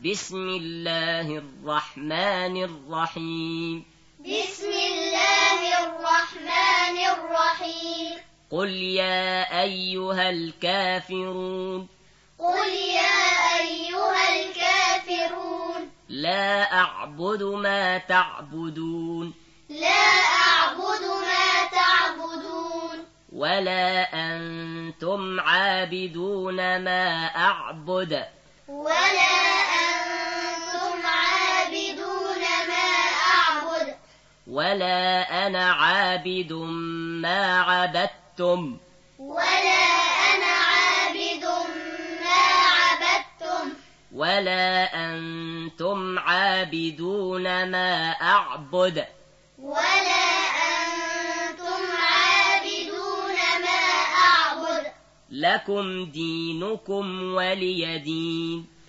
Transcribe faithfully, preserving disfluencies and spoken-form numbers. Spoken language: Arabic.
بسم الله الرحمن الرحيم بسم الله الرحمن الرحيم قل يا أيها الكافرون قل يا أيها الكافرون لا أعبد ما تعبدون لا أعبد ما تعبدون ولا أنتم عابدون ما أعبد ولا أنتم عابدون ما أعبد ولا أنا عابد ما عبدتم ولا أنا عابد ما عبدتم ولا أنتم عابدون ما أعبد ولا أنتم عابدون ما أعبد لكم دينكم ولي دين